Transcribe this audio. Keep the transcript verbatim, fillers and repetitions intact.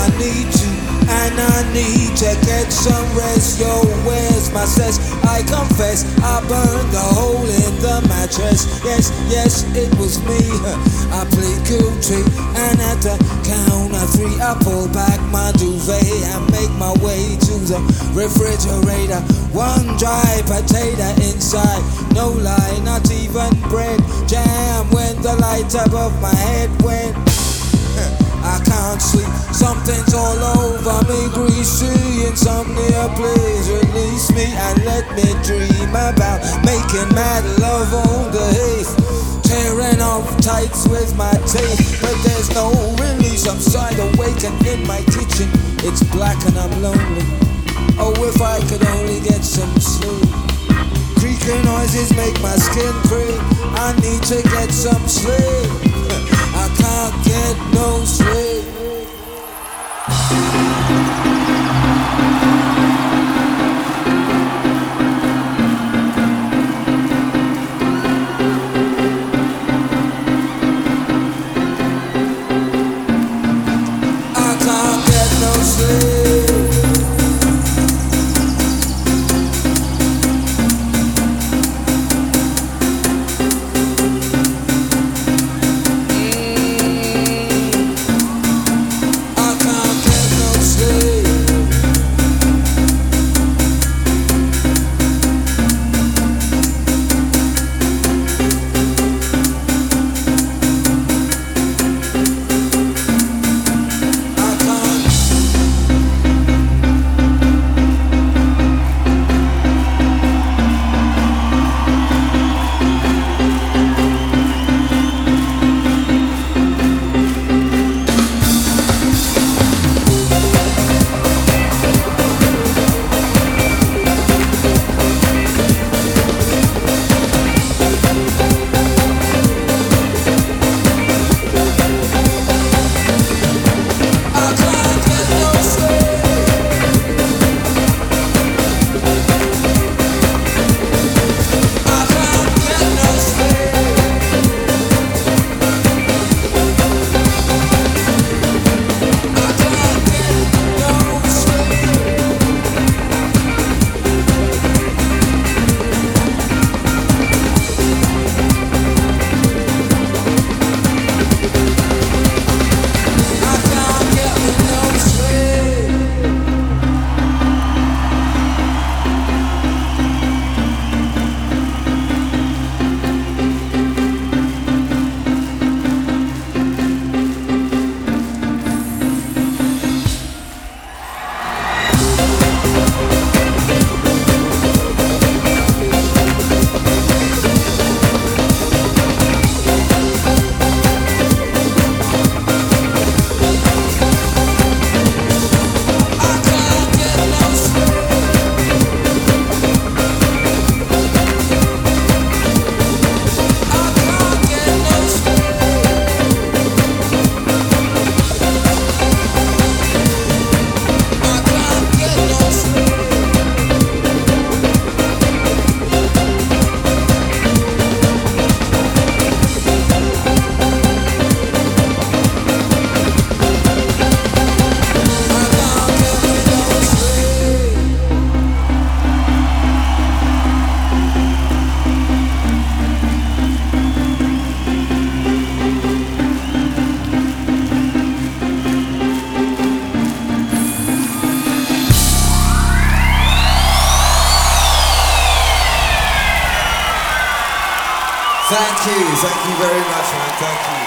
I need you, and I need to get some rest. Yo, where's my cess? I confess, I burned a hole in the mattress. Yes, yes, it was me. I played guilty, and at the count of three, I pulled back my duvet and make my way to the refrigerator. One dry potato inside, no lie, not even bread. Jam when the light above my head went. I can't sleep, something's all over me, greasy. Insomnia, please release me and let me dream about making mad love on the heath, tearing off tights with my teeth. But there's no release, I'm side awake and in my kitchen it's black and I'm lonely. Oh, if I could only get some sleep. Creaking noises make my skin creep. I need to get some sleep. I can't get no sleep. I can't get no sleep. Thank you, thank you very much, man, thank you.